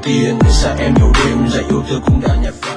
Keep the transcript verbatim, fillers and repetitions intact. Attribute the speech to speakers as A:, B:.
A: tiên, xa em nhiều đêm dạy yêu thương cũng đã nhạt phai.